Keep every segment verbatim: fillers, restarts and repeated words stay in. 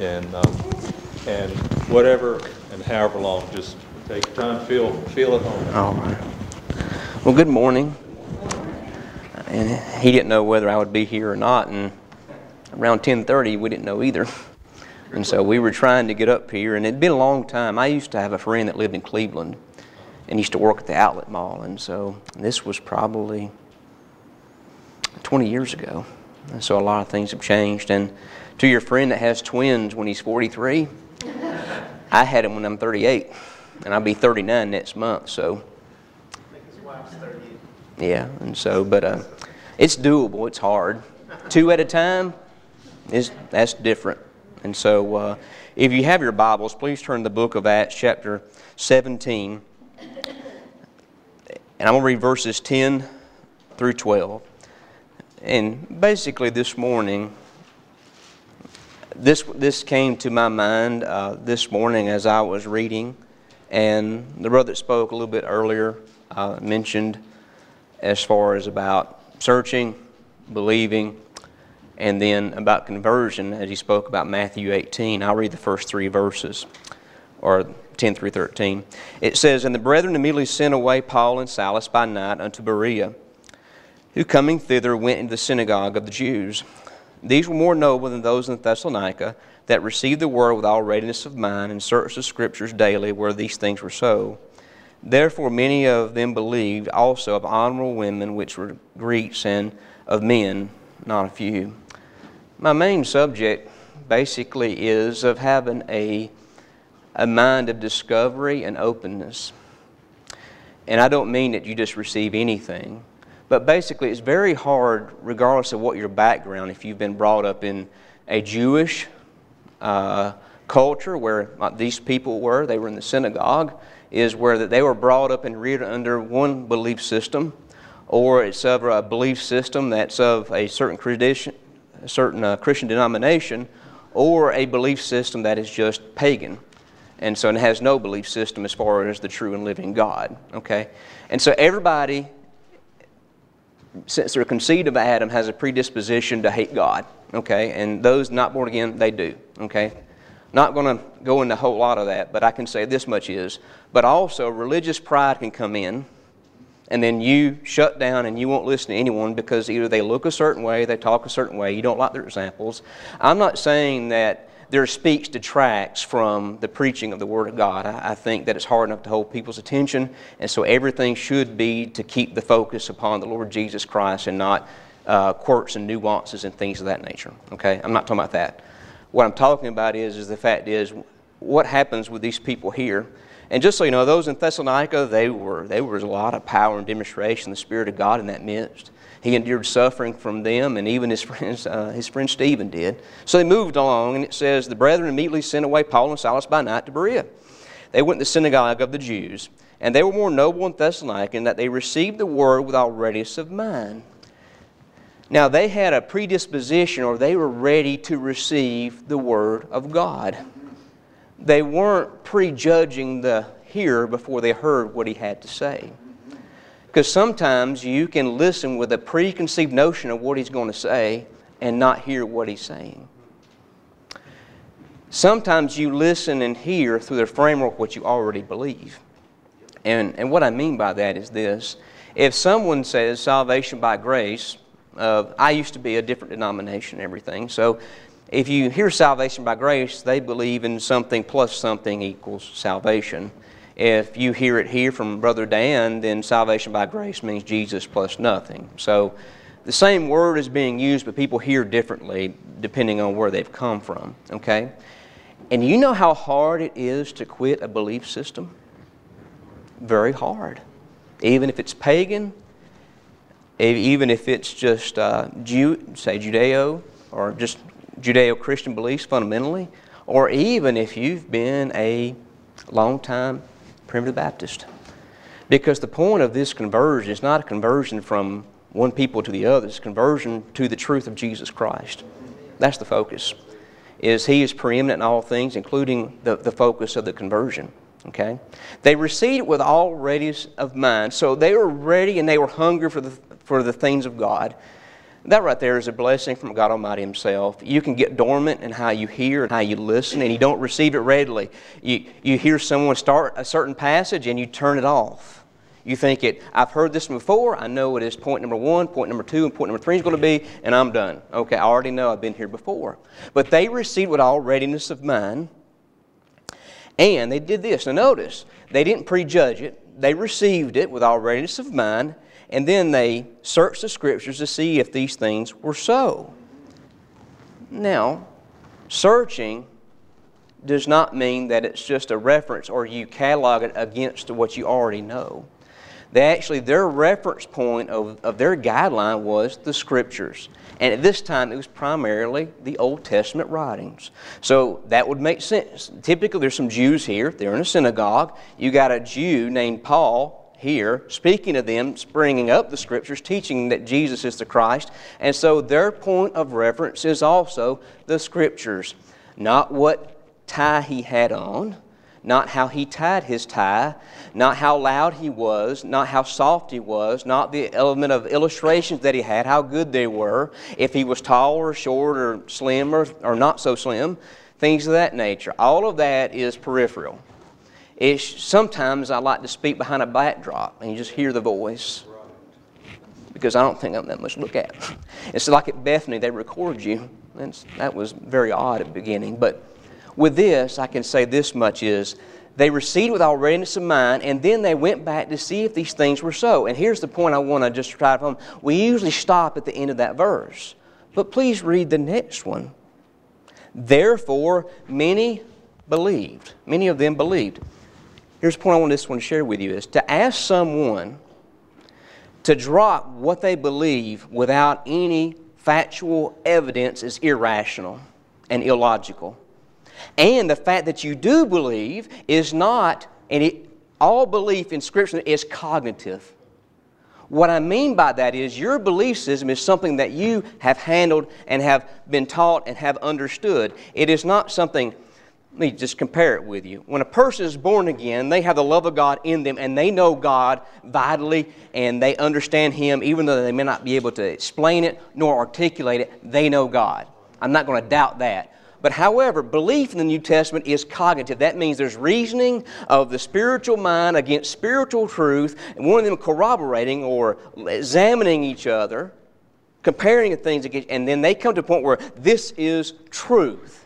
and um, and whatever and however long, just take your time, feel feel at home. All right. Well, good morning. And he didn't know whether I would be here or not, and around ten thirty we didn't know either. And so we were trying to get up here, and it'd been a long time. I used to have a friend that lived in Cleveland and used to work at the outlet mall, and so this was probably twenty years ago. And so a lot of things have changed. And to your friend that has twins when he's forty-three, I had him when I'm thirty-eight, and I'll be thirty-nine next month. So I think his wife's thirty-eight. yeah, and so, but uh, it's doable. It's hard. Two at a time is that's different. And so, uh, if you have your Bibles, please turn to the book of Acts, chapter seventeen, and I'm going to read verses ten through twelve. And basically, this morning, this this came to my mind uh, this morning as I was reading, and the brother that spoke a little bit earlier uh, mentioned as far as about searching, believing, and then about conversion as he spoke about Matthew eighteen. I'll read the first three verses, or ten through thirteen. It says, "And the brethren immediately sent away Paul and Silas by night unto Berea, who coming thither went into the synagogue of the Jews. These were more noble than those in Thessalonica, that received the word with all readiness of mind, and searched the Scriptures daily where these things were so. Therefore many of them believed, also of honorable women which were Greeks, and of men not a few." My main subject basically is of having a, a mind of discovery and openness. And I don't mean that you just receive anything, but basically it's very hard, regardless of what your background, if you've been brought up in a Jewish uh, culture where these people were, they were in the synagogue, is where that they were brought up and reared under one belief system, or it's of a belief system that's of a certain tradition, a certain uh, Christian denomination, or a belief system that is just pagan. And so it has no belief system as far as the true and living God. Okay? And so everybody, since they're conceived of Adam, has a predisposition to hate God. Okay? And those not born again, they do. Okay? Not going to go into a whole lot of that, but I can say this much is, but also religious pride can come in, and then you shut down and you won't listen to anyone because either they look a certain way, they talk a certain way, you don't like their examples. I'm not saying that their speech detracts from the preaching of the Word of God. I, I think that it's hard enough to hold people's attention, and so everything should be to keep the focus upon the Lord Jesus Christ and not uh, quirks and nuances and things of that nature. Okay? I'm not talking about that. What I'm talking about is, is the fact is, what happens with these people here. And just so you know, those in Thessalonica, they were there was a lot of power and demonstration of the Spirit of God in that midst. He endured suffering from them, and even his friends, uh, his friend Stephen did. So they moved along, and it says, "The brethren immediately sent away Paul and Silas by night to Berea. They went to the synagogue of the Jews, and they were more noble in Thessalonica in that they received the word with all readiness of mind." Now they had a predisposition, or they were ready to receive the word of God. They weren't prejudging the hearer before they heard what he had to say. Because sometimes you can listen with a preconceived notion of what he's going to say and not hear what he's saying. Sometimes you listen and hear through the framework of what you already believe. And, and what I mean by that is this. If someone says salvation by grace, uh, I used to be a different denomination and everything, so if you hear salvation by grace, they believe in something plus something equals salvation. If you hear it here from Brother Dan, then salvation by grace means Jesus plus nothing. So the same word is being used, but people hear differently depending on where they've come from. Okay? And you know how hard it is to quit a belief system? Very hard. Even if it's pagan, even if it's just uh, Jew, say Judeo, or just Judeo-Christian beliefs fundamentally, or even if you've been a long-time Primitive Baptist. Because the point of this conversion is not a conversion from one people to the other, it's a conversion to the truth of Jesus Christ. That's the focus. Is He is preeminent in all things, including the, the focus of the conversion. Okay? They received it with all readiness of mind. So they were ready and they were hungry for the, for the things of God. That right there is a blessing from God Almighty Himself. You can get dormant in how you hear and how you listen, and you don't receive it readily. You, you hear someone start a certain passage and you turn it off. You think it, I've heard this before, I know it is point number one, point number two, and point number three is going to be, and I'm done. Okay, I already know I've been here before. But they received with all readiness of mind, and they did this. Now notice, they didn't prejudge it. They received it with all readiness of mind, and then they searched the Scriptures to see if these things were so. Now, searching does not mean that it's just a reference or you catalog it against what you already know. They actually, their reference point of, of their guideline was the Scriptures. And at this time, it was primarily the Old Testament writings. So that would make sense. Typically, there's some Jews here. They're in a synagogue. You got a Jew named Paul here, speaking to them, bringing up the Scriptures, teaching that Jesus is the Christ. And so their point of reference is also the Scriptures. Not what tie he had on, not how he tied his tie, not how loud he was, not how soft he was, not the element of illustrations that he had, how good they were, if he was tall or short or slim or, or not so slim, things of that nature. All of that is peripheral. It's, sometimes I like to speak behind a backdrop and you just hear the voice because I don't think I'm that much to look at. It's like at Bethany, they record you. That's, that was very odd at the beginning. But with this, I can say this much is, they received with all readiness of mind, and then they went back to see if these things were so. And here's the point I want to just try home. We usually stop at the end of that verse. But please read the next one. Therefore, many believed. Many of them believed. Here's the point I want this one to share with you is to ask someone to drop what they believe without any factual evidence is irrational and illogical. And the fact that you do believe is not, and it, all belief in Scripture is cognitive. What I mean by that is your belief system is something that you have handled and have been taught and have understood. It is not something. Let me just compare it with you. When a person is born again, they have the love of God in them and they know God vitally and they understand Him even though they may not be able to explain it nor articulate it, they know God. I'm not going to doubt that. But however, belief in the New Testament is cognitive. That means there's reasoning of the spiritual mind against spiritual truth, and one of them corroborating or examining each other, comparing things against, and then they come to a point where this is truth.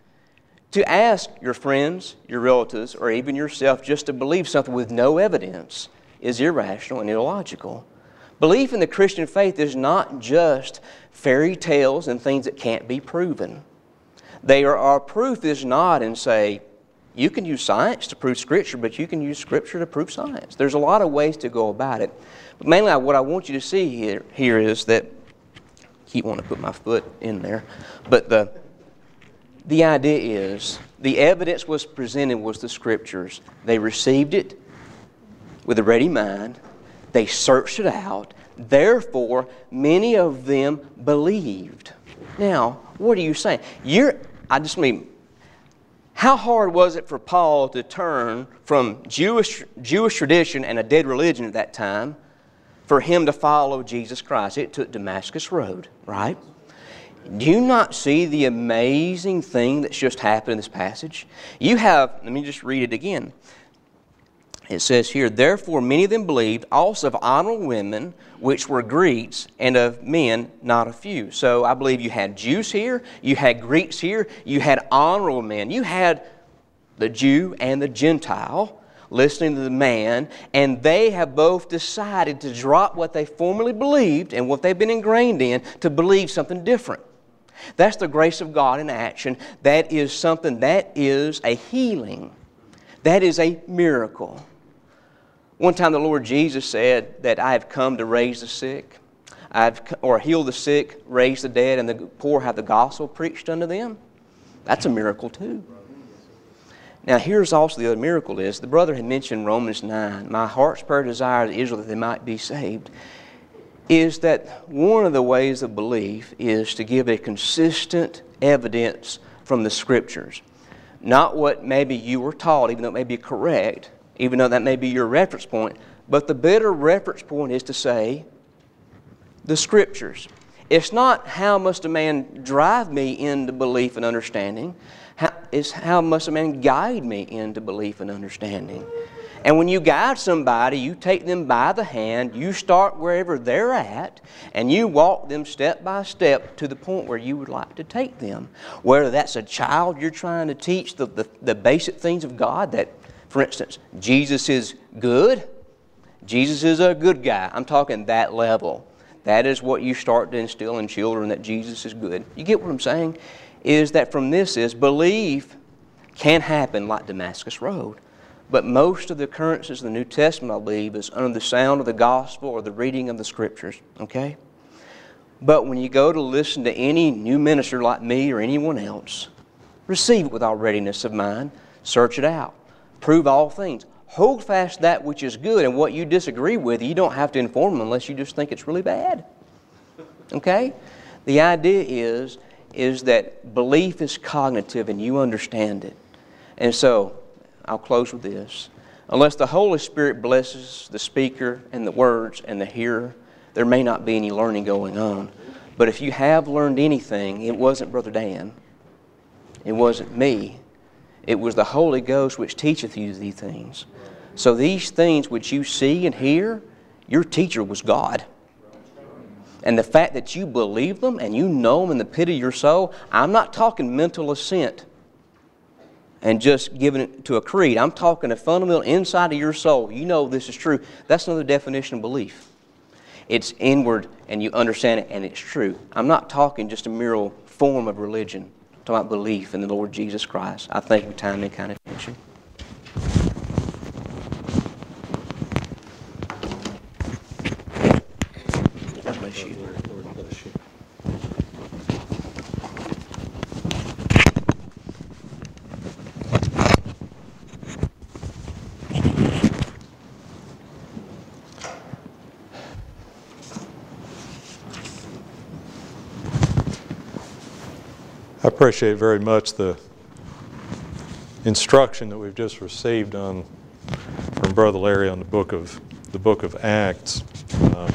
To ask your friends, your relatives, or even yourself just to believe something with no evidence is irrational and illogical. Belief in the Christian faith is not just fairy tales and things that can't be proven. They are, our proof is not in, say, you can use science to prove Scripture, but you can use Scripture to prove science. There's a lot of ways to go about it. But mainly what I want you to see here, here is that, I keep wanting to put my foot in there, but the... The idea is, the evidence was presented was the Scriptures. They received it with a ready mind. They searched it out. Therefore, many of them believed. Now, what are you saying? You're, I just mean, how hard was it for Paul to turn from Jewish, Jewish tradition and a dead religion at that time for him to follow Jesus Christ? It took Damascus Road, right? Do you not see the amazing thing that's just happened in this passage? You have, let me just read it again. It says here, therefore many of them believed, also of honorable women, which were Greeks, and of men, not a few. So I believe you had Jews here, you had Greeks here, you had honorable men. You had the Jew and the Gentile listening to the man, and they have both decided to drop what they formerly believed and what they've been ingrained in to believe something different. That's the grace of God in action. That is something, that is a healing. That is a miracle. One time the Lord Jesus said that I have come to raise the sick, I've or heal the sick, raise the dead, and the poor have the gospel preached unto them. That's a miracle too. Now here's also the other miracle is, the brother had mentioned Romans nine, my heart's prayer desire is Israel that they might be saved, is that one of the ways of belief is to give a consistent evidence from the Scriptures. Not what maybe you were taught, even though it may be correct, even though that may be your reference point, but the better reference point is to say the Scriptures. It's not how must a man drive me into belief and understanding. How, it's how must a man guide me into belief and understanding. And when you guide somebody, you take them by the hand, you start wherever they're at, and you walk them step by step to the point where you would like to take them. Whether that's a child you're trying to teach the, the, the basic things of God, that, for instance, Jesus is good. Jesus is a good guy. I'm talking that level. That is what you start to instill in children, that Jesus is good. You get what I'm saying? Is that from this is belief can happen like Damascus Road. But most of the occurrences in the New Testament, I believe, is under the sound of the gospel or the reading of the Scriptures. Okay? But when you go to listen to any new minister like me or anyone else, receive it with all readiness of mind. Search it out. Prove all things. Hold fast that which is good, and what you disagree with, you don't have to inform them unless you just think it's really bad. Okay? The idea is, is that belief is cognitive and you understand it. And so, I'll close with this. Unless the Holy Spirit blesses the speaker and the words and the hearer, there may not be any learning going on. But if you have learned anything, it wasn't Brother Dan. It wasn't me. It was the Holy Ghost which teacheth you these things. So these things which you see and hear, your teacher was God. And the fact that you believe them and you know them in the pit of your soul, I'm not talking mental assent and just giving it to a creed. I'm talking a fundamental inside of your soul. You know this is true. That's another definition of belief. It's inward and you understand it and it's true. I'm not talking just a mere form of religion. I'm talking about belief in the Lord Jesus Christ. I think we time any kind of attention. God bless you. I appreciate very much the instruction that we've just received on from Brother Larry on the book of the book of Acts. Um,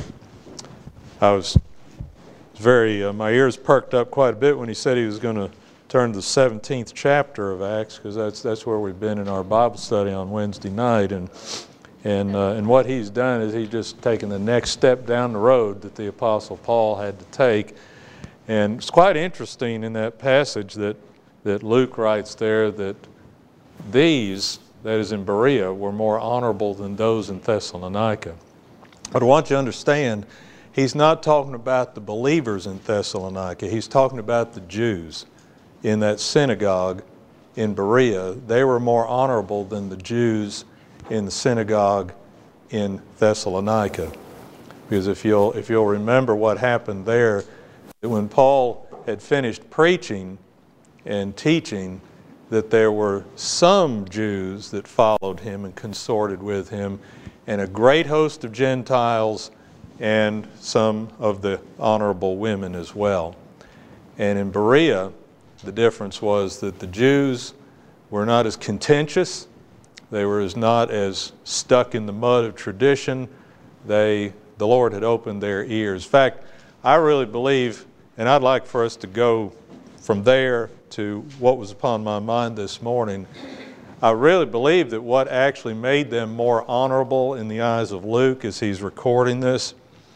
I was very uh, my ears perked up quite a bit when he said he was going to turn to the seventeenth chapter of Acts, because that's that's where we've been in our Bible study on Wednesday night, and and uh, and what he's done is he's just taken the next step down the road that the Apostle Paul had to take. And it's quite interesting in that passage that, that Luke writes there that these, that is in Berea, were more honorable than those in Thessalonica. But I want you to understand, he's not talking about the believers in Thessalonica. He's talking about the Jews in that synagogue in Berea. They were more honorable than the Jews in the synagogue in Thessalonica. Because if you'll, if you'll remember what happened there, when Paul had finished preaching and teaching, that there were some Jews that followed him and consorted with him, and a great host of Gentiles and some of the honorable women as well. And in Berea, the difference was that the Jews were not as contentious, they were as not as stuck in the mud of tradition. They, the Lord had opened their ears. In fact, I really believe, and I'd like for us to go from there to what was upon my mind this morning. I really believe that what actually made them more honorable in the eyes of Luke as he's recording this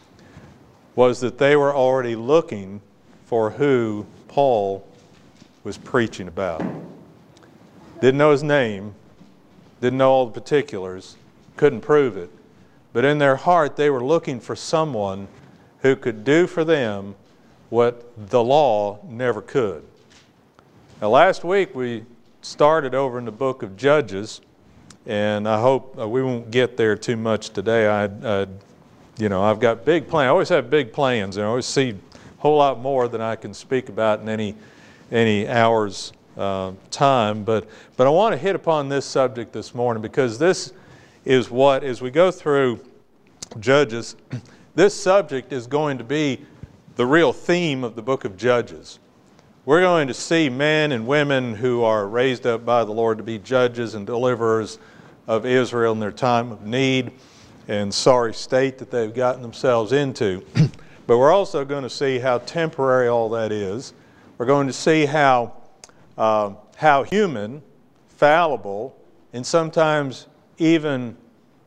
was that they were already looking for who Paul was preaching about. Didn't know his name, didn't know all the particulars, couldn't prove it. But in their heart they were looking for someone who could do for them what the law never could. Now, last week we started over in the book of Judges, and I hope uh, we won't get there too much today. I, I, you know, I've got big plans. I always have big plans, and I always see a whole lot more than I can speak about in any any hour's uh, time. But but I want to hit upon this subject this morning, because this is what, as we go through Judges, this subject is going to be the real theme of the book of Judges. We're going to see men and women who are raised up by the Lord to be judges and deliverers of Israel in their time of need and sorry state that they've gotten themselves into. but we're also going to see how temporary all that is. We're going to see how, uh, how human, fallible, and sometimes even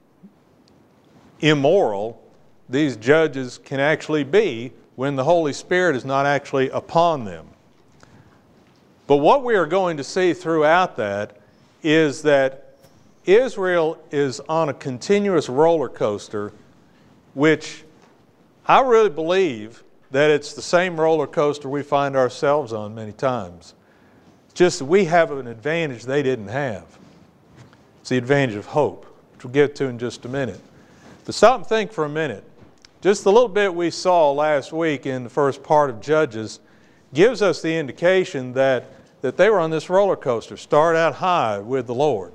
immoral these judges can actually be when the Holy Spirit is not actually upon them. But what we are going to see throughout that is that Israel is on a continuous roller coaster, which I really believe that it's the same roller coaster we find ourselves on many times. It's just that we have an advantage they didn't have. It's the advantage of hope, which we'll get to in just a minute. But stop and think for a minute. Just the little bit we saw last week in the first part of Judges gives us the indication that, that they were on this roller coaster. Start out high with the Lord.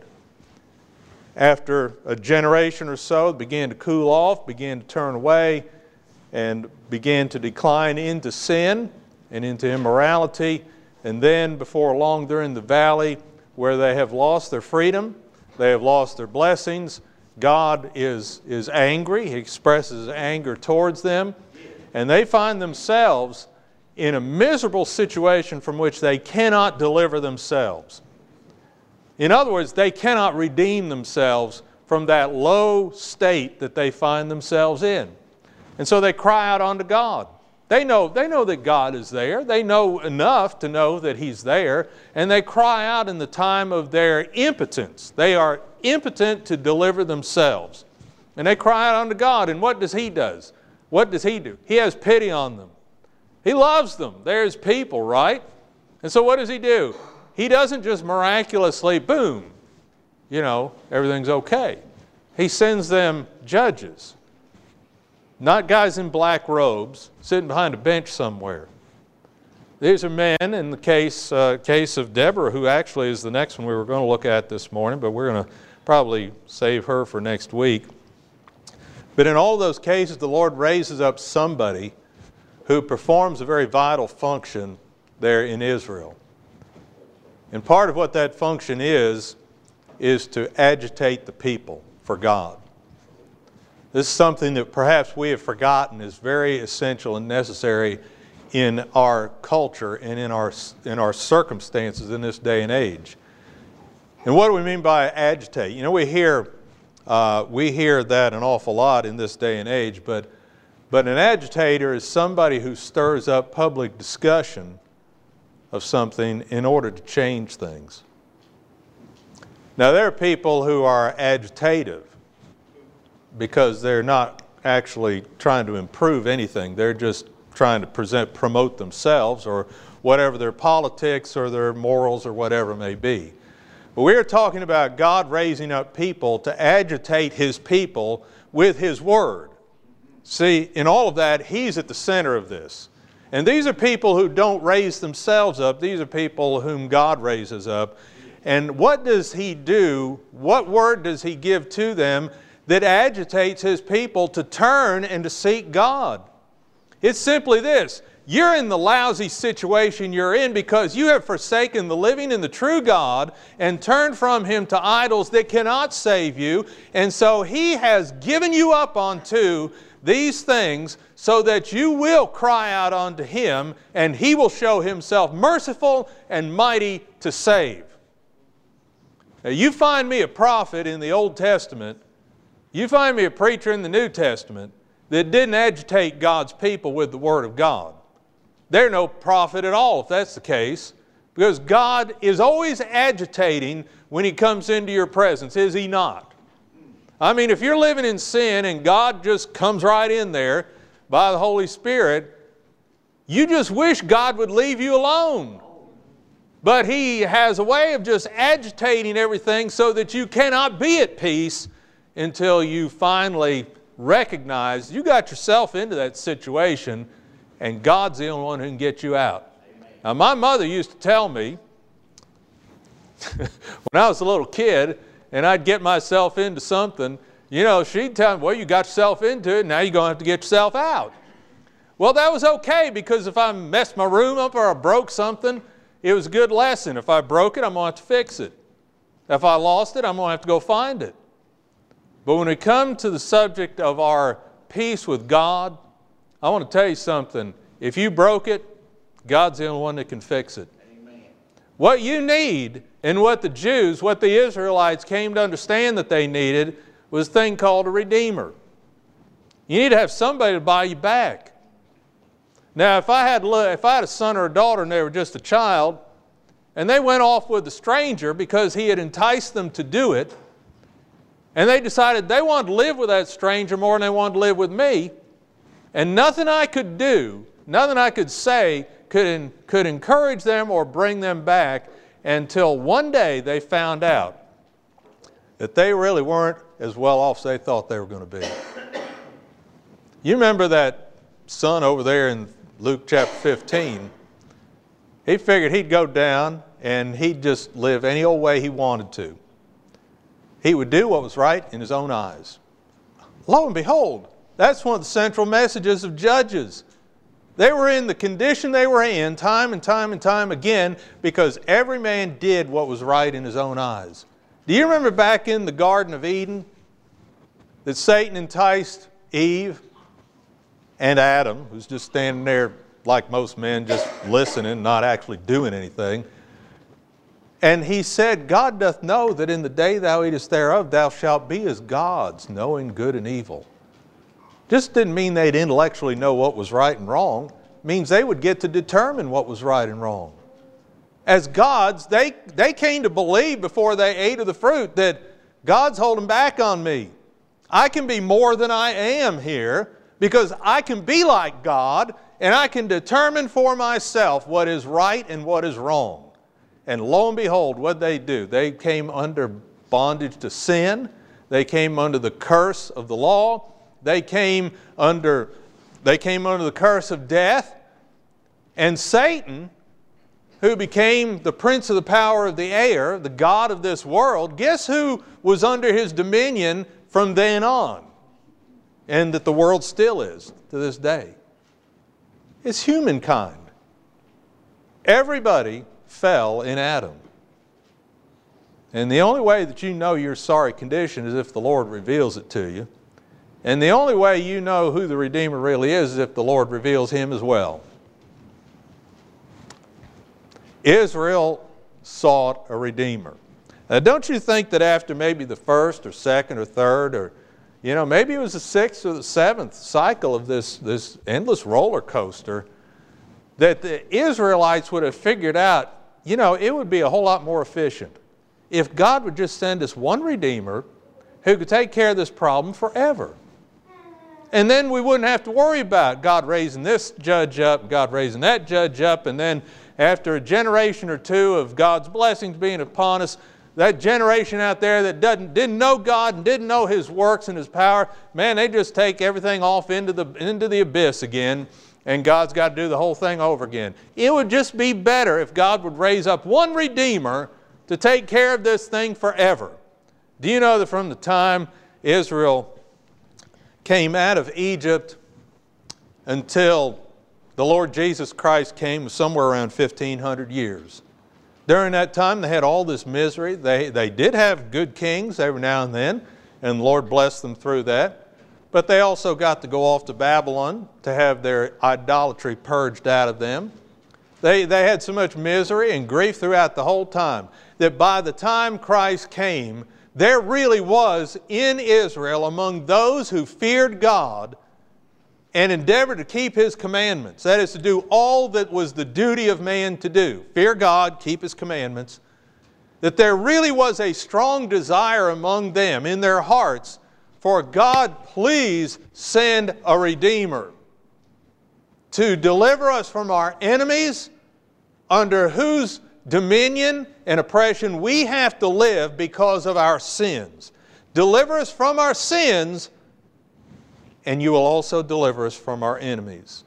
After a generation or so, it began to cool off, began to turn away, and began to decline into sin and into immorality. And then before long they're in the valley where they have lost their freedom, they have lost their blessings. God is, is angry. He expresses anger towards them. And they find themselves in a miserable situation from which they cannot deliver themselves. In other words, they cannot redeem themselves from that low state that they find themselves in. And so they cry out unto God. They know, they know that God is there. They know enough to know that He's there. And they cry out in the time of their impotence. They are impotent to deliver themselves. And they cry out unto God. And what does He do? What does He do? He has pity on them. He loves them. They're His people, right? And so what does He do? He doesn't just miraculously, boom, you know, everything's okay. He sends them judges. Not guys in black robes sitting behind a bench somewhere. These are men in the case, uh, case of Deborah, who actually is the next one we were going to look at this morning, but we're going to probably save her for next week. But in all those cases, the Lord raises up somebody who performs a very vital function there in Israel. And part of what that function is, is to agitate the people for God. This is something that perhaps we have forgotten is very essential and necessary in our culture and in our, in our circumstances in this day and age. And what do we mean by agitate? You know, we hear, uh, we hear that an awful lot in this day and age, but, but an agitator is somebody who stirs up public discussion of something in order to change things. Now, there are people who are agitative because they're not actually trying to improve anything. They're just trying to present, promote themselves or whatever their politics or their morals or whatever it may be. But we're talking about God raising up people to agitate His people with His Word. See, in all of that, He's at the center of this. And these are people who don't raise themselves up. These are people whom God raises up. And what does He do? What word does He give to them that agitates His people to turn and to seek God? It's simply this. You're in the lousy situation you're in because you have forsaken the living and the true God and turned from Him to idols that cannot save you. And so He has given you up unto these things so that you will cry out unto Him and He will show Himself merciful and mighty to save. Now, you find me a prophet in the Old Testament, you find me a preacher in the New Testament that didn't agitate God's people with the Word of God. They're no prophet at all if that's the case, because God is always agitating when He comes into your presence, is He not? I mean, if you're living in sin and God just comes right in there by the Holy Spirit, you just wish God would leave you alone. But He has a way of just agitating everything so that you cannot be at peace until you finally recognize you got yourself into that situation and God's the only one who can get you out. Amen. Now, my mother used to tell me when I was a little kid and I'd get myself into something, you know, she'd tell me, well, you got yourself into it, now you're going to have to get yourself out. Well, that was okay, because if I messed my room up or I broke something, it was a good lesson. If I broke it, I'm going to have to fix it. If I lost it, I'm going to have to go find it. But when we come to the subject of our peace with God, I want to tell you something. If you broke it, God's the only one that can fix it. Amen. What you need, and what the Jews, what the Israelites came to understand that they needed, was a thing called a Redeemer. You need to have somebody to buy you back. Now, if I had, if I had a son or a daughter and they were just a child, and they went off with a stranger because he had enticed them to do it, and they decided they wanted to live with that stranger more than they wanted to live with me, and nothing I could do, nothing I could say could, could encourage them or bring them back until one day they found out that they really weren't as well off as they thought they were going to be. You remember that son over there in Luke chapter fifteen? He figured he'd go down and he'd just live any old way he wanted to. He would do what was right in his own eyes. Lo and behold, that's one of the central messages of Judges. They were in the condition they were in time and time and time again because every man did what was right in his own eyes. Do you remember back in the Garden of Eden that Satan enticed Eve and Adam, who's just standing there like most men, just listening, not actually doing anything. And he said, God doth know that in the day thou eatest thereof, thou shalt be as gods, knowing good and evil. Just didn't mean they'd intellectually know what was right and wrong. It means they would get to determine what was right and wrong. As gods, they, they came to believe before they ate of the fruit that God's holding back on me. I can be more than I am here because I can be like God, and I can determine for myself what is right and what is wrong. And lo and behold, what they do? They came under bondage to sin. They came under the curse of the law. They came under, they came under the curse of death. And Satan, who became the prince of the power of the air, the god of this world, guess who was under his dominion from then on? And that the world still is to this day. It's humankind. Everybody fell in Adam. And the only way that you know your sorry condition is if the Lord reveals it to you. And the only way you know who the Redeemer really is is if the Lord reveals Him as well. Israel sought a Redeemer. Now, don't you think that after maybe the first or second or third or You know, maybe it was the sixth or the seventh cycle of this, this endless roller coaster that the Israelites would have figured out, you know, it would be a whole lot more efficient if God would just send us one Redeemer who could take care of this problem forever. And then we wouldn't have to worry about God raising this judge up, God raising that judge up, and then after a generation or two of God's blessings being upon us, that generation out there that doesn't, didn't know God and didn't know His works and His power, man, they just take everything off into the, into the abyss again, and God's got to do the whole thing over again. It would just be better if God would raise up one Redeemer to take care of this thing forever. Do you know that from the time Israel came out of Egypt until the Lord Jesus Christ came was somewhere around fifteen hundred years? During that time, they had all this misery. They, they did have good kings every now and then, and the Lord blessed them through that. But they also got to go off to Babylon to have their idolatry purged out of them. They, they had so much misery and grief throughout the whole time that by the time Christ came, there really was in Israel, among those who feared God and endeavored to keep His commandments. That is to do all that was the duty of man to do. Fear God, keep His commandments. That there really was a strong desire among them in their hearts for God, please send a Redeemer to deliver us from our enemies under whose dominion and oppression we have to live because of our sins. Deliver us from our sins, and you will also deliver us from our enemies.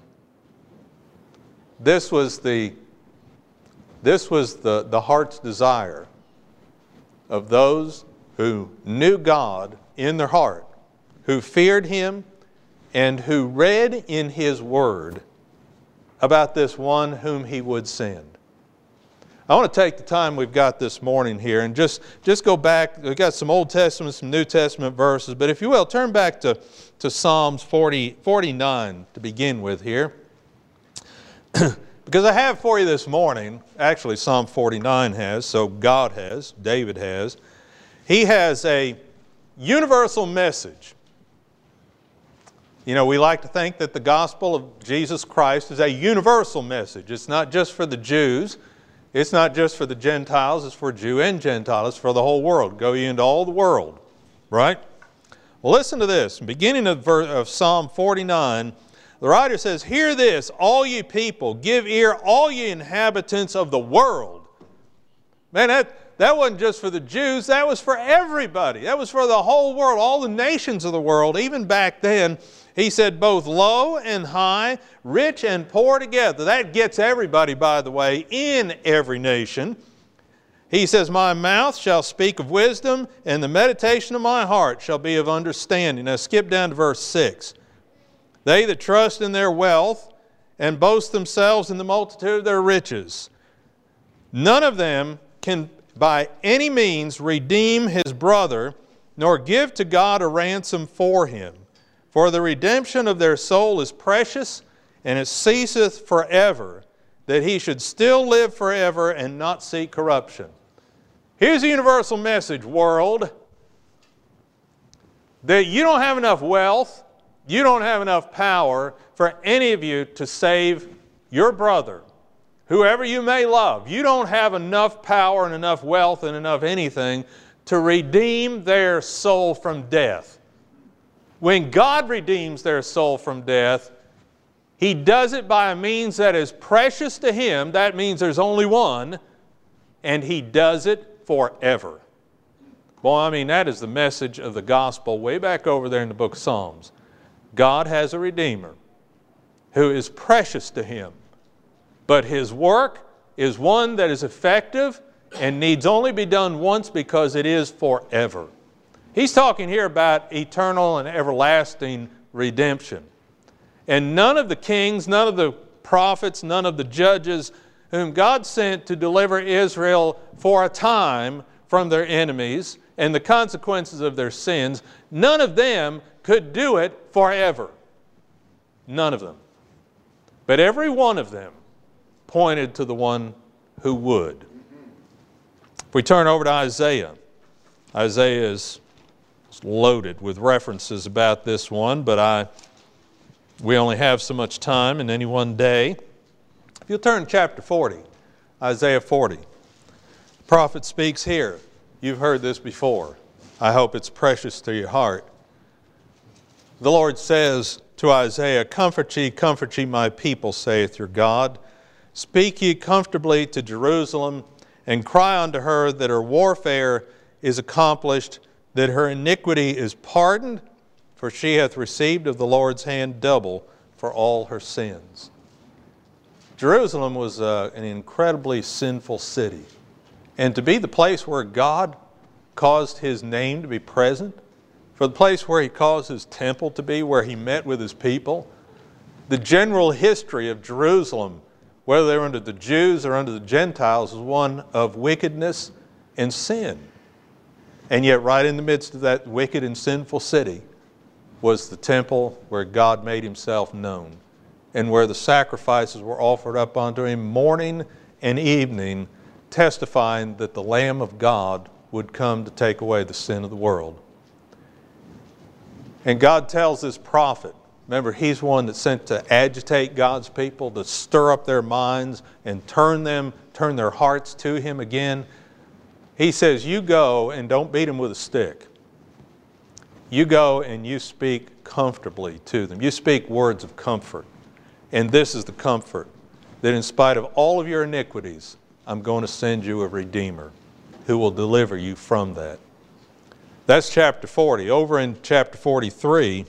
This was the, this was the, the heart's desire of those who knew God in their heart, who feared Him, and who read in His Word about this one whom He would send. I want to take the time we've got this morning here and just, just go back. We've got some Old Testament, some New Testament verses, but if you will, turn back to, to Psalms forty, forty-nine to begin with here. Because I have for you this morning, actually Psalm forty-nine has, so God has, David has. He has a universal message. You know, we like to think that the gospel of Jesus Christ is a universal message. It's not just for the Jews. It's not just for the Gentiles, it's for Jew and Gentile, it's for the whole world. Go ye into all the world, right? Well, listen to this. Beginning of, verse, of Psalm forty-nine, the writer says, "Hear this, all ye people, give ear, all ye inhabitants of the world." Man, that, that wasn't just for the Jews, that was for everybody. That was for the whole world, all the nations of the world. Even back then, he said both low and high, rich and poor together. That gets everybody, by the way, in every nation. He says, "My mouth shall speak of wisdom, and the meditation of my heart shall be of understanding." Now skip down to verse six. "They that trust in their wealth and boast themselves in the multitude of their riches, none of them can by any means redeem his brother, nor give to God a ransom for him. For the redemption of their soul is precious, and it ceaseth forever, that he should still live forever and not see corruption." Here's the universal message, world. That you don't have enough wealth, you don't have enough power for any of you to save your brother, whoever you may love. You don't have enough power and enough wealth and enough anything to redeem their soul from death. When God redeems their soul from death, He does it by a means that is precious to Him. That means there's only one, and He does it forever. Well, I mean, that is the message of the gospel way back over there in the book of Psalms. God has a Redeemer who is precious to Him, but His work is one that is effective and needs only be done once because it is forever. He's talking here about eternal and everlasting redemption. And none of the kings, none of the prophets, none of the judges whom God sent to deliver Israel for a time from their enemies and the consequences of their sins, none of them could do it forever. None of them. But every one of them pointed to the one who would. If we turn over to Isaiah, Isaiah is loaded with references about this one, but I, we only have so much time in any one day. If you'll turn to chapter forty, Isaiah forty. The prophet speaks here. You've heard this before. I hope it's precious to your heart. The Lord says to Isaiah, "Comfort ye, comfort ye my people, saith your God. Speak ye comfortably to Jerusalem, and cry unto her that her warfare is accomplished, that her iniquity is pardoned, for she hath received of the Lord's hand double for all her sins." Jerusalem was uh, an incredibly sinful city. And to be the place where God caused His name to be present, for the place where He caused His temple to be, where He met with His people, the general history of Jerusalem, whether they were under the Jews or under the Gentiles, was one of wickedness and sin. And yet right in the midst of that wicked and sinful city was the temple where God made Himself known and where the sacrifices were offered up unto Him morning and evening, testifying that the Lamb of God would come to take away the sin of the world. And God tells this prophet, remember, he's one that's sent to agitate God's people, to stir up their minds and turn them, turn their hearts to Him again. He says, you go and don't beat them with a stick. You go and you speak comfortably to them. You speak words of comfort. And this is the comfort, that in spite of all of your iniquities, I'm going to send you a Redeemer who will deliver you from that. That's chapter forty. Over in chapter forty-three,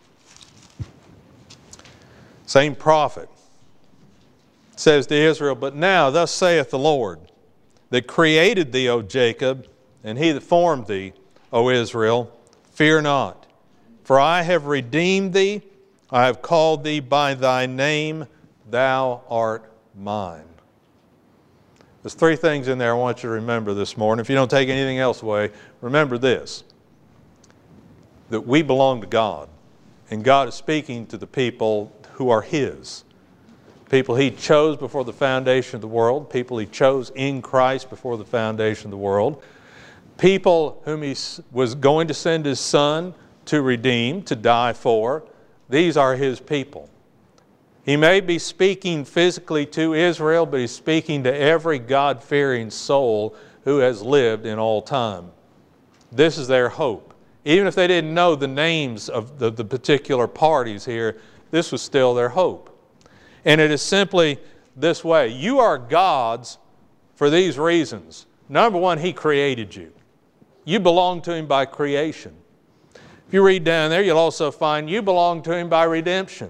same prophet says to Israel, "But now thus saith the Lord, that created thee, O Jacob, and He that formed thee, O Israel, fear not, for I have redeemed thee, I have called thee by thy name, thou art mine." There's three things in there I want you to remember this morning. If you don't take anything else away, remember this, that we belong to God, and God is speaking to the people who are His. People He chose before the foundation of the world, people He chose in Christ before the foundation of the world, people whom He was going to send His Son to redeem, to die for. These are His people. He may be speaking physically to Israel, but He's speaking to every God-fearing soul who has lived in all time. This is their hope. Even if they didn't know the names of the, the particular parties here, this was still their hope. And it is simply this way. You are God's for these reasons. Number one, He created you. You belong to Him by creation. If you read down there, you'll also find you belong to Him by redemption.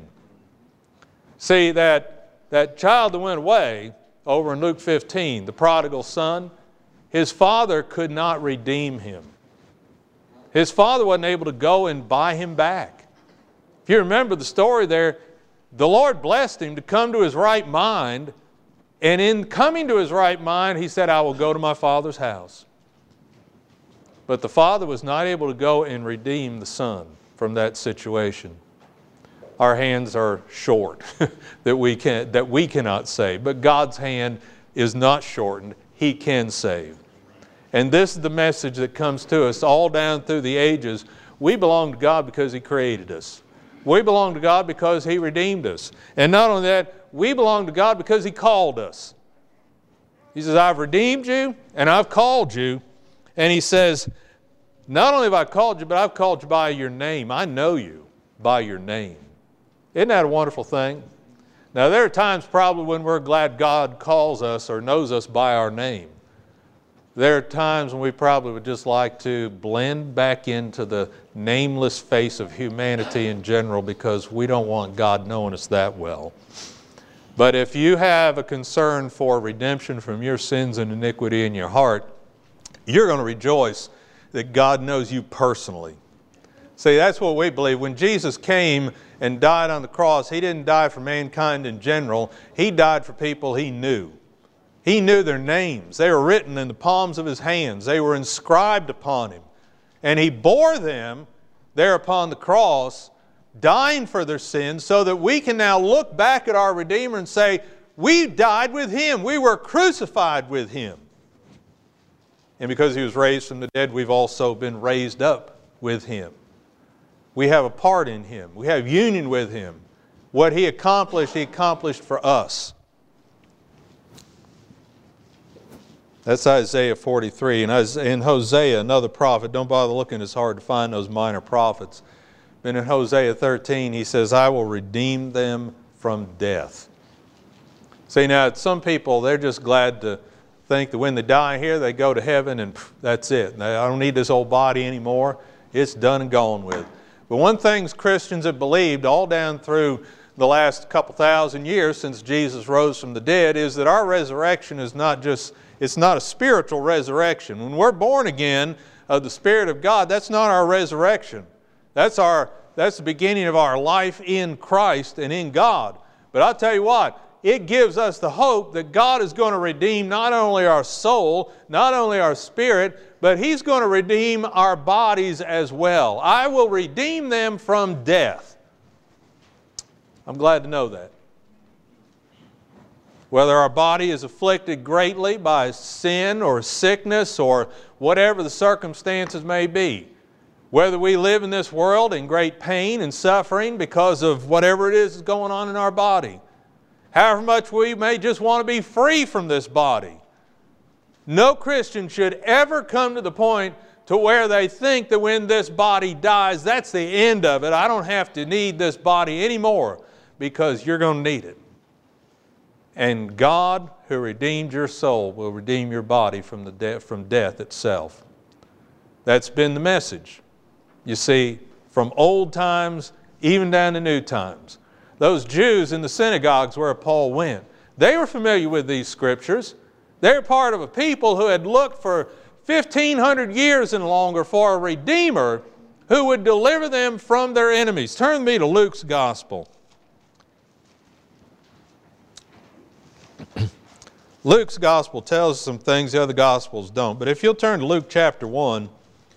See, that, that child that went away over in Luke fifteen, the prodigal son, his father could not redeem him. His father wasn't able to go and buy him back. If you remember the story there, the Lord blessed him to come to his right mind, and in coming to his right mind, he said, I will go to my father's house. But the father was not able to go and redeem the son from that situation. Our hands are short that we can, that we cannot save, but God's hand is not shortened. He can save. And this is the message that comes to us all down through the ages. We belong to God because He created us. We belong to God because He redeemed us. And not only that, we belong to God because He called us. He says, I've redeemed you and I've called you. And He says, not only have I called you, but I've called you by your name. I know you by your name. Isn't that a wonderful thing? Now, there are times probably when we're glad God calls us or knows us by our name. There are times when we probably would just like to blend back into the nameless face of humanity in general because we don't want God knowing us that well. But if you have a concern for redemption from your sins and iniquity in your heart, you're going to rejoice that God knows you personally. See, that's what we believe. When Jesus came and died on the cross, He didn't die for mankind in general. He died for people He knew. He knew their names. They were written in the palms of His hands. They were inscribed upon Him. And He bore them there upon the cross, dying for their sins, so that we can now look back at our Redeemer and say, we died with Him. We were crucified with Him. And because He was raised from the dead, we've also been raised up with Him. We have a part in Him. We have union with Him. What He accomplished, He accomplished for us. That's Isaiah forty-three. And in Hosea, another prophet, don't bother looking as hard to find those minor prophets. But in Hosea thirteen, he says, I will redeem them from death. See, now, some people, they're just glad to think that when they die here, they go to heaven and pff, that's it. I don't need this old body anymore. It's done and gone with. But one thing Christians have believed all down through the last couple thousand years since Jesus rose from the dead is that our resurrection is not just, it's not a spiritual resurrection. When we're born again of the Spirit of God, that's not our resurrection. That's, our, that's the beginning of our life in Christ and in God. But I'll tell you what, it gives us the hope that God is going to redeem not only our soul, not only our spirit, but He's going to redeem our bodies as well. I will redeem them from death. I'm glad to know that. Whether our body is afflicted greatly by sin or sickness or whatever the circumstances may be, whether we live in this world in great pain and suffering because of whatever it is that's going on in our body, however much we may just want to be free from this body, no Christian should ever come to the point to where they think that when this body dies, that's the end of it. I don't have to need this body anymore, because you're going to need it. And God, who redeemed your soul, will redeem your body from, the de- from death itself. That's been the message. You see, from old times, even down to new times. Those Jews in the synagogues where Paul went, they were familiar with these scriptures. They're part of a people who had looked for fifteen hundred years and longer for a Redeemer who would deliver them from their enemies. Turn with me to Luke's Gospel. Luke's gospel tells us some things the other gospels don't. But if you'll turn to Luke chapter one,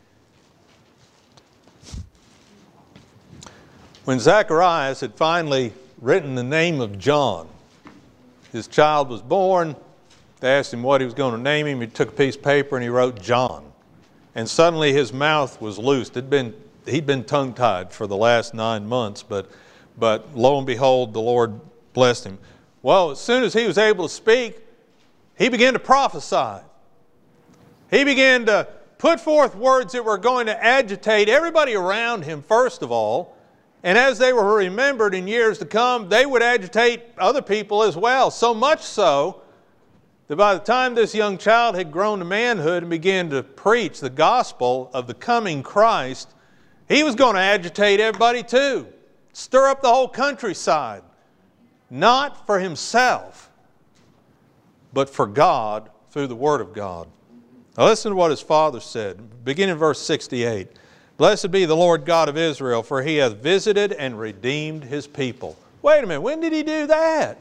when Zacharias had finally written the name of John, his child was born. They asked him what he was going to name him. He took a piece of paper and he wrote John. And suddenly his mouth was loosed. It'd been, he'd been tongue-tied for the last nine months, but, but lo and behold, the Lord blessed him. Well, as soon as he was able to speak, he began to prophesy. He began to put forth words that were going to agitate everybody around him, first of all. And as they were remembered in years to come, they would agitate other people as well. So much so that by the time this young child had grown to manhood and began to preach the gospel of the coming Christ, he was going to agitate everybody too. Stir up the whole countryside. Not for himself, but for God through the Word of God. Now listen to what his father said, beginning in verse sixty-eight. Blessed be the Lord God of Israel, for He hath visited and redeemed His people. Wait a minute, when did He do that?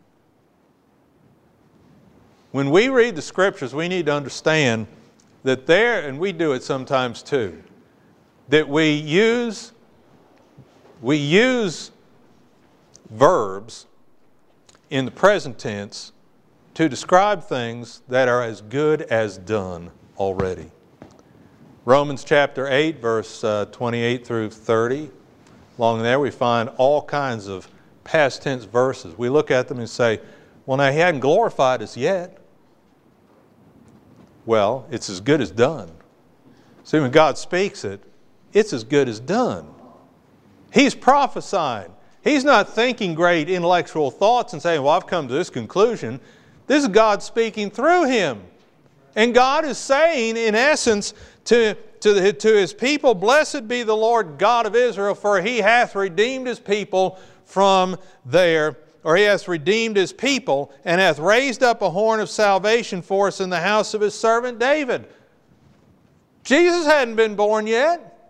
When we read the Scriptures, we need to understand that there, and we do it sometimes too, that we use, we use verbs in the present tense to describe things that are as good as done already. Romans chapter eight, verse uh, twenty-eight through thirty. Along there we find all kinds of past tense verses. We look at them and say, well, now He hadn't glorified us yet. Well, it's as good as done. See, when God speaks it, it's as good as done. He's prophesying. He's not thinking great intellectual thoughts and saying, well, I've come to this conclusion. This is God speaking through him. And God is saying, in essence, to, to, the, to His people, blessed be the Lord God of Israel, for He hath redeemed His people from their, or He hath redeemed His people, and hath raised up a horn of salvation for us in the house of His servant David. Jesus hadn't been born yet.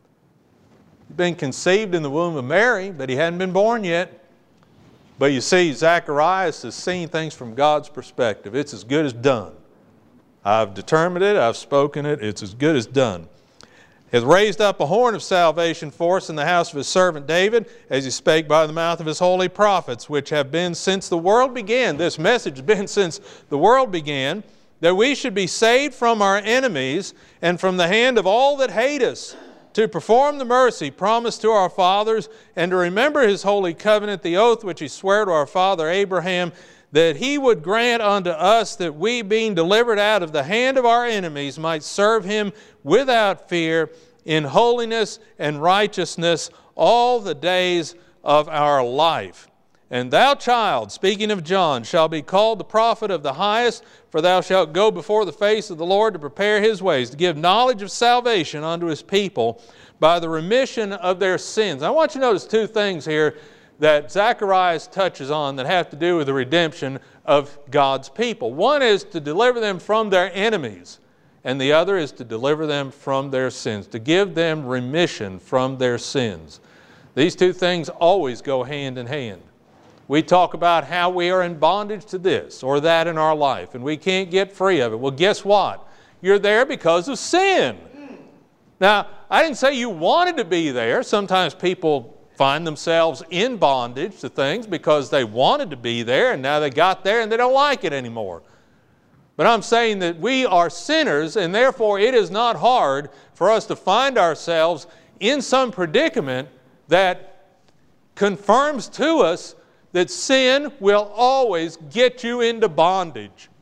He'd been conceived in the womb of Mary, but He hadn't been born yet. But you see, Zacharias is seeing things from God's perspective. It's as good as done. I've determined it, I've spoken it, it's as good as done. He hath raised up a horn of salvation for us in the house of His servant David, as He spake by the mouth of His holy prophets, which have been since the world began. This message has been since the world began, that we should be saved from our enemies and from the hand of all that hate us, to perform the mercy promised to our fathers, and to remember His holy covenant, the oath which He sware to our father Abraham, that He would grant unto us that we, being delivered out of the hand of our enemies, might serve Him without fear, in holiness and righteousness, all the days of our life. And thou, child, speaking of John, shall be called the prophet of the highest, for thou shalt go before the face of the Lord to prepare His ways, to give knowledge of salvation unto His people by the remission of their sins. I want you to notice two things here that Zacharias touches on that have to do with the redemption of God's people. One is to deliver them from their enemies, and the other is to deliver them from their sins, to give them remission from their sins. These two things always go hand in hand. We talk about how we are in bondage to this or that in our life, and we can't get free of it. Well, guess what? You're there because of sin. Now, I didn't say you wanted to be there. Sometimes people find themselves in bondage to things because they wanted to be there and now they got there and they don't like it anymore. But I'm saying that we are sinners, and therefore it is not hard for us to find ourselves in some predicament that confirms to us that sin will always get you into bondage.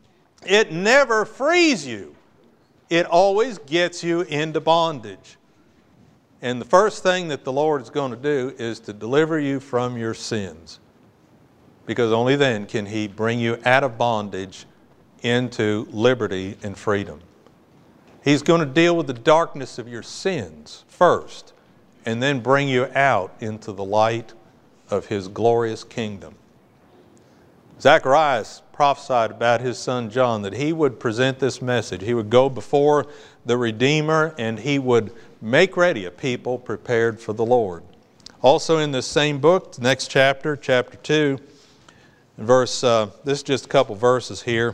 It never frees you. It always gets you into bondage. And the first thing that the Lord is going to do is to deliver you from your sins. Because only then can He bring you out of bondage into liberty and freedom. He's going to deal with the darkness of your sins first, and then bring you out into the light of His glorious kingdom. Zacharias prophesied about his son John that he would present this message. He would go before the Redeemer, and he would make ready a people prepared for the Lord. Also in this same book, next chapter, chapter two, In verse, uh, this is just a couple verses here.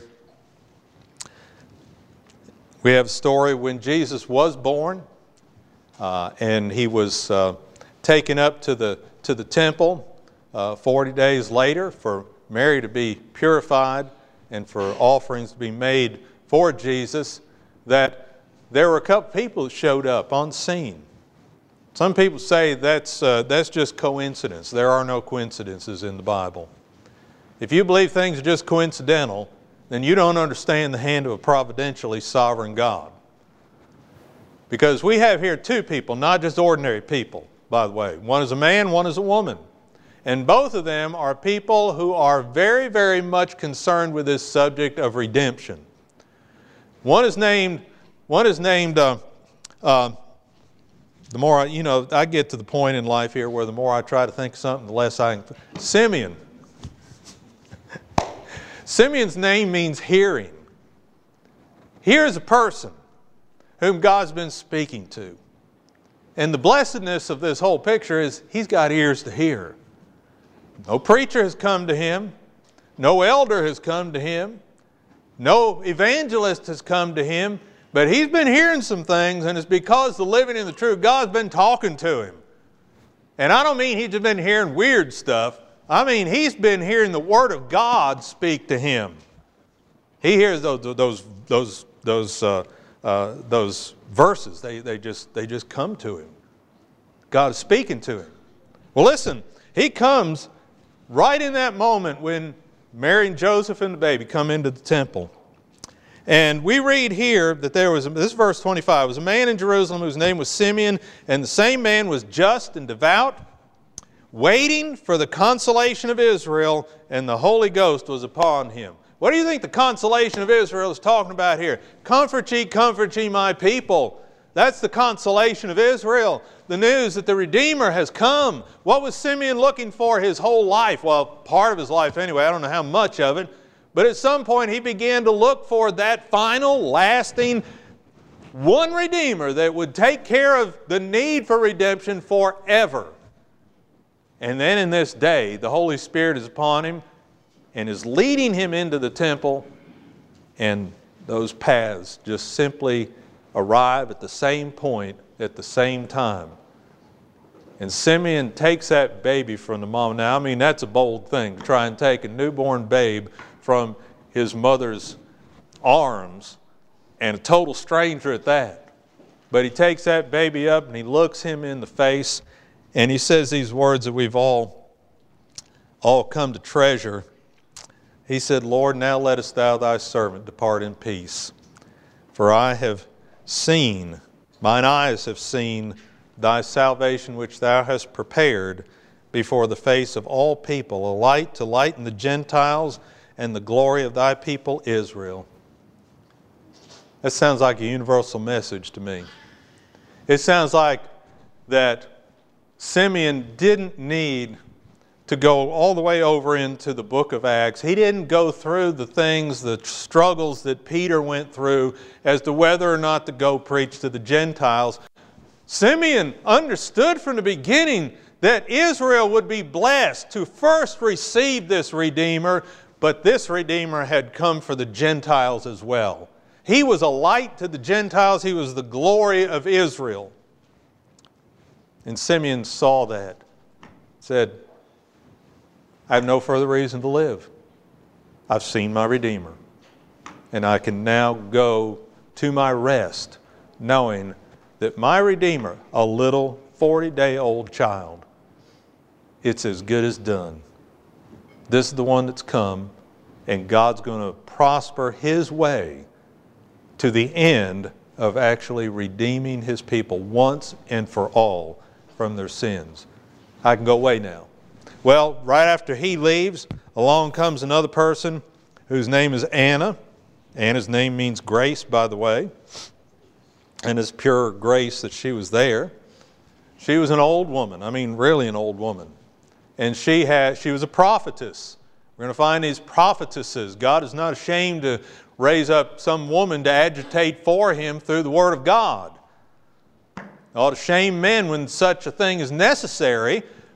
We have a story when Jesus was born, uh, and he was uh, taken up to the to the temple uh, forty days later for Mary to be purified and for offerings to be made for Jesus. That there were a couple people that showed up on scene. Some people say that's uh, that's just coincidence. There are no coincidences in the Bible. If you believe things are just coincidental, then you don't understand the hand of a providentially sovereign God. Because we have here two people, not just ordinary people, by the way. One is a man, one is a woman. And both of them are people who are very, very much concerned with this subject of redemption. One is named, one is named, uh, uh, the more I, you know, I get to the point in life here where the more I try to think of something, the less I can. Simeon. Simeon's name means hearing. Here's a person whom God's been speaking to. And the blessedness of this whole picture is he's got ears to hear. No preacher has come to him. No elder has come to him. No evangelist has come to him. But he's been hearing some things, and it's because the living and the true God's been talking to him. And I don't mean he's just been hearing weird stuff. I mean, he's been hearing the Word of God speak to him. He hears those those those those uh, uh, those verses. They they just they just come to him. God is speaking to him. Well, listen. He comes right in that moment when Mary and Joseph and the baby come into the temple, and we read here that there was this is verse twenty-five. Was a man in Jerusalem whose name was Simeon, and the same man was just and devout, waiting for the consolation of Israel, and the Holy Ghost was upon him. What do you think the consolation of Israel is talking about here? Comfort ye, comfort ye my people. That's the consolation of Israel. The news that the Redeemer has come. What was Simeon looking for his whole life? Well, part of his life anyway. I don't know how much of it. But at some point he began to look for that final, lasting, one Redeemer that would take care of the need for redemption forever. And then in this day, the Holy Spirit is upon him and is leading him into the temple, and those paths just simply arrive at the same point at the same time. And Simeon takes that baby from the mom. Now, I mean, that's a bold thing, to try and take a newborn babe from his mother's arms, and a total stranger at that. But he takes that baby up and he looks him in the face, and he says these words that we've all, all come to treasure. He said, Lord, now lettest thou thy servant depart in peace. For I have seen, mine eyes have seen thy salvation which thou hast prepared before the face of all people, a light to lighten the Gentiles and the glory of thy people Israel. That sounds like a universal message to me. It sounds like that Simeon didn't need to go all the way over into the book of Acts. He didn't go through the things, the struggles that Peter went through as to whether or not to go preach to the Gentiles. Simeon understood from the beginning that Israel would be blessed to first receive this Redeemer, but this Redeemer had come for the Gentiles as well. He was a light to the Gentiles. He was the glory of Israel. And Simeon saw that, said, I have no further reason to live. I've seen my Redeemer. And I can now go to my rest, knowing that my Redeemer, a little forty-day-old child, it's as good as done. This is the one that's come, and God's going to prosper His way to the end of actually redeeming His people once and for all from their sins. I can go away now. Well, right after he leaves, along comes another person whose name is Anna. Anna's name means grace, by the way. And it's pure grace that she was there. She was an old woman. I mean, really an old woman. And she had, she was a prophetess. We're going to find these prophetesses. God is not ashamed to raise up some woman to agitate for Him through the Word of God. He ought to shame men when such a thing is necessary.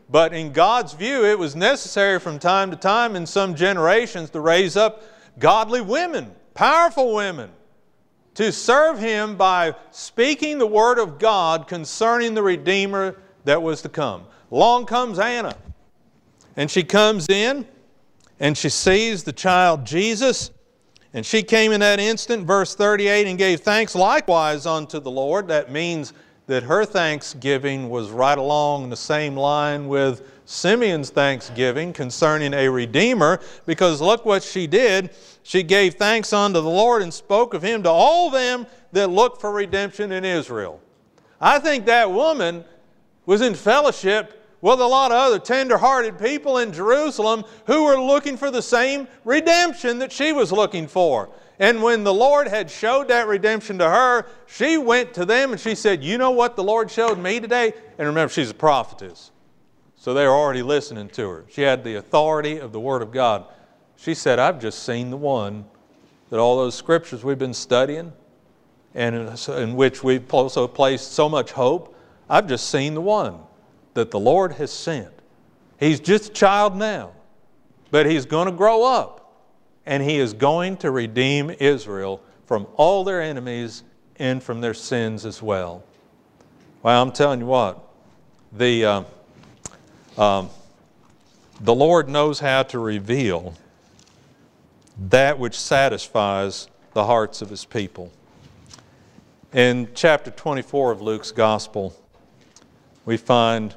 But in God's view, it was necessary from time to time in some generations to raise up godly women, powerful women, to serve Him by speaking the Word of God concerning the Redeemer that was to come. Along comes Anna, and she comes in, and she sees the child Jesus, and she came in that instant, verse thirty-eight, and gave thanks likewise unto the Lord. That means that her thanksgiving was right along the same line with Simeon's thanksgiving concerning a Redeemer, because look what she did. She gave thanks unto the Lord and spoke of Him to all them that look for redemption in Israel. I think that woman was in fellowship with a lot of other tender-hearted people in Jerusalem who were looking for the same redemption that she was looking for. And when the Lord had showed that redemption to her, she went to them and she said, you know what the Lord showed me today? And remember, she's a prophetess. So they were already listening to her. She had the authority of the Word of God. She said, I've just seen the one that all those scriptures we've been studying and in which we've also placed so much hope, I've just seen the one that the Lord has sent. He's just a child now, but He's going to grow up, and He is going to redeem Israel from all their enemies and from their sins as well. Well, I'm telling you what, the, uh, um, the Lord knows how to reveal that which satisfies the hearts of His people. In chapter twenty-four of Luke's Gospel, we find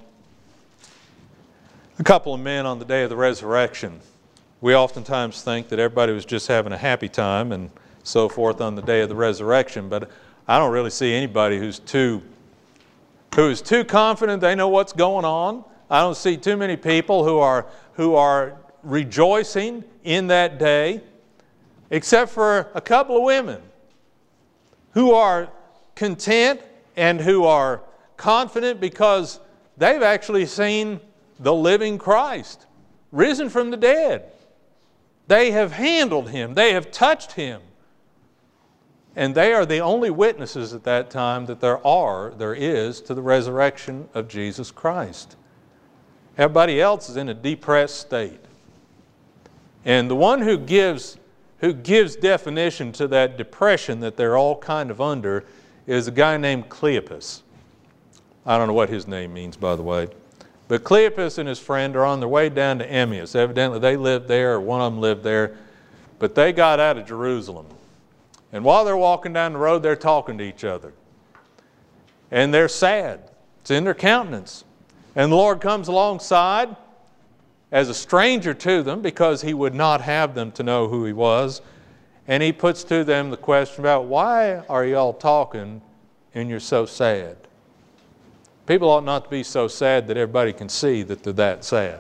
a couple of men on the day of the resurrection. We oftentimes think that everybody was just having a happy time and so forth on the day of the resurrection, but I don't really see anybody who's too, who is too confident they know what's going on. I don't see too many people who are, who are rejoicing in that day, except for a couple of women who are content and who are confident because they've actually seen the living Christ, risen from the dead. They have handled Him. They have touched Him. And they are the only witnesses at that time that there are, there is, to the resurrection of Jesus Christ. Everybody else is in a depressed state. And the one who gives, who gives definition to that depression that they're all kind of under is a guy named Cleopas. I don't know what his name means, by the way. But Cleopas and his friend are on their way down to Emmaus. Evidently they lived there, or one of them lived there. But they got out of Jerusalem. And while they're walking down the road, they're talking to each other. And they're sad. It's in their countenance. And the Lord comes alongside as a stranger to them, because He would not have them to know who He was. And He puts to them the question about, why are you all talking and you're so sad? People ought not to be so sad that everybody can see that they're that sad.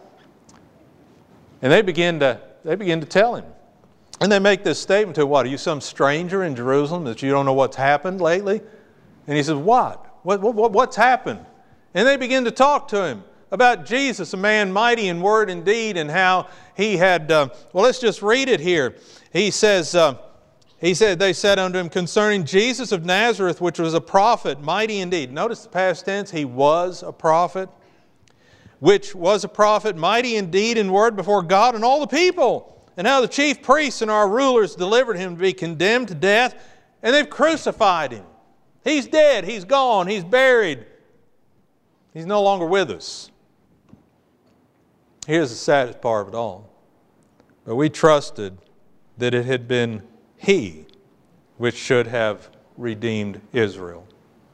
And they begin to, they begin to tell Him. And they make this statement to, what, are you some stranger in Jerusalem that you don't know what's happened lately? And He says, what? What, what? What's happened? And they begin to talk to Him about Jesus, a man mighty in word and deed, and how He had, uh, well, let's just read it here. He says, uh, He said, they said unto Him, concerning Jesus of Nazareth, which was a prophet, mighty indeed. Notice the past tense, He was a prophet. Which was a prophet, mighty indeed in word before God and all the people. And how the chief priests and our rulers delivered Him to be condemned to death, and they've crucified Him. He's dead, He's gone, He's buried. He's no longer with us. Here's the saddest part of it all. But we trusted that it had been He which should have redeemed Israel.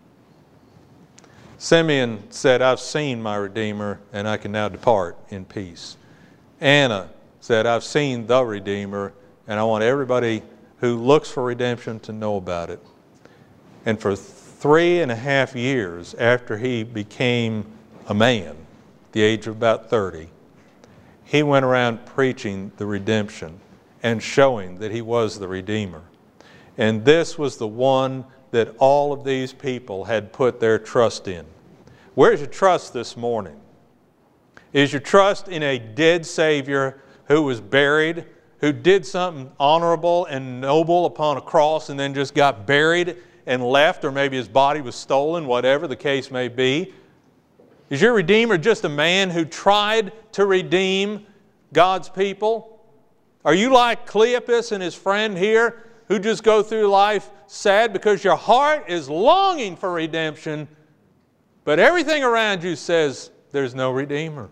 Simeon said, I've seen my Redeemer, and I can now depart in peace. Anna said, I've seen the Redeemer, and I want everybody who looks for redemption to know about it. And for three and a half years after he became a man, the age of about thirty, he went around preaching the redemption and showing that he was the Redeemer. And this was the one that all of these people had put their trust in. Where's your trust this morning? Is your trust in a dead Savior who was buried, who did something honorable and noble upon a cross and then just got buried and left, or maybe his body was stolen, whatever the case may be? Is your Redeemer just a man who tried to redeem God's people? Are you like Cleopas and his friend here, who just go through life sad because your heart is longing for redemption, but everything around you says there's no Redeemer?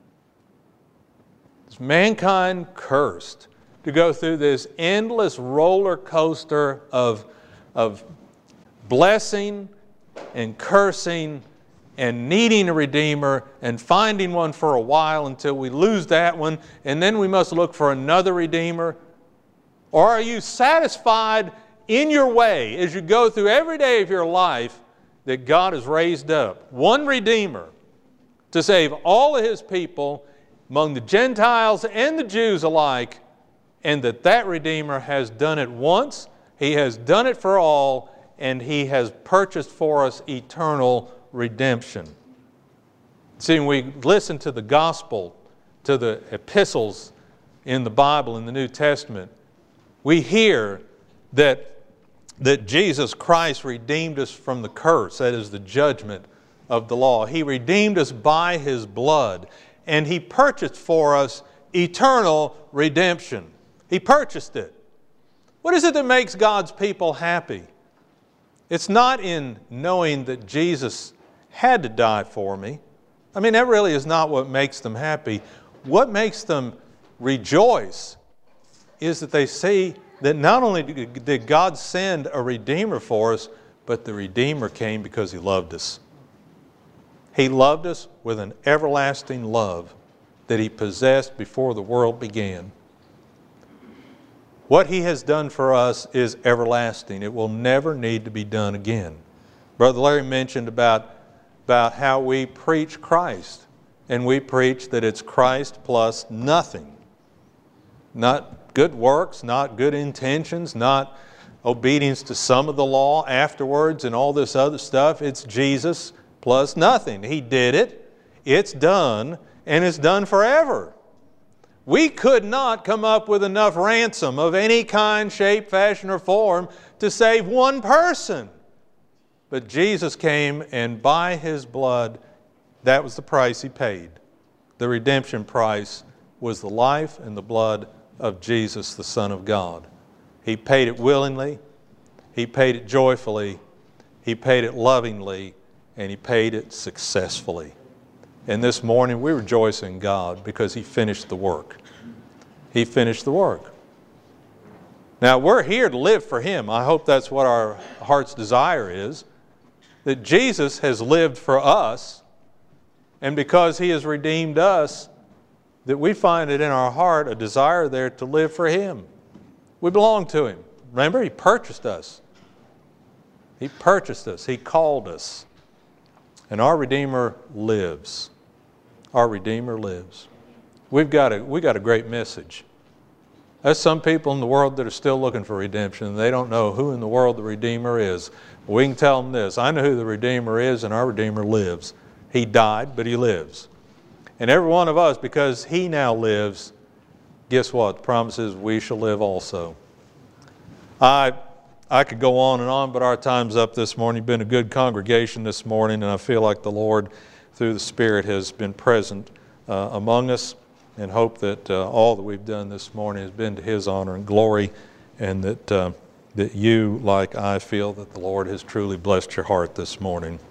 Is mankind cursed to go through this endless roller coaster of, of blessing and cursing and needing a Redeemer and finding one for a while until we lose that one, and then we must look for another Redeemer? Or are you satisfied in your way as you go through every day of your life that God has raised up one Redeemer to save all of His people among the Gentiles and the Jews alike, and that that Redeemer has done it once, He has done it for all, and He has purchased for us eternal redemption? See, when we listen to the gospel, to the epistles in the Bible, in the New Testament, we hear that, that Jesus Christ redeemed us from the curse, that is the judgment of the law. He redeemed us by His blood, and He purchased for us eternal redemption. He purchased it. What is it that makes God's people happy? It's not in knowing that Jesus had to die for me. I mean, that really is not what makes them happy. What makes them rejoice is that they see that not only did God send a Redeemer for us, but the Redeemer came because He loved us. He loved us with an everlasting love that He possessed before the world began. What He has done for us is everlasting. It will never need to be done again. Brother Larry mentioned about, about how we preach Christ, and we preach that it's Christ plus nothing. Not good works, not good intentions, not obedience to some of the law afterwards and all this other stuff. It's Jesus plus nothing. He did it, it's done, and it's done forever. We could not come up with enough ransom of any kind, shape, fashion, or form to save one person. But Jesus came, and by His blood, that was the price He paid. The redemption price was the life and the blood of Jesus, the Son of God. He paid it willingly, He paid it joyfully, He paid it lovingly, and He paid it successfully. And this morning we rejoice in God because He finished the work. He finished the work. Now we're here to live for Him. I hope that's what our heart's desire is, that Jesus has lived for us, and because He has redeemed us, that we find it in our heart a desire there to live for Him. We belong to Him. Remember, He purchased us. He purchased us. He called us. And our Redeemer lives. Our Redeemer lives. We've got a, we've got a great message. There's some people in the world that are still looking for redemption, and they don't know who in the world the Redeemer is. We can tell them this: I know who the Redeemer is, and our Redeemer lives. He died, but He lives. And every one of us, because He now lives, guess what? The promise is we shall live also. I, I could go on and on, but our time's up this morning. You've been a good congregation this morning, and I feel like the Lord, through the Spirit, has been present uh, among us, and hope that uh, all that we've done this morning has been to His honor and glory, and that, uh, that you, like I, feel that the Lord has truly blessed your heart this morning.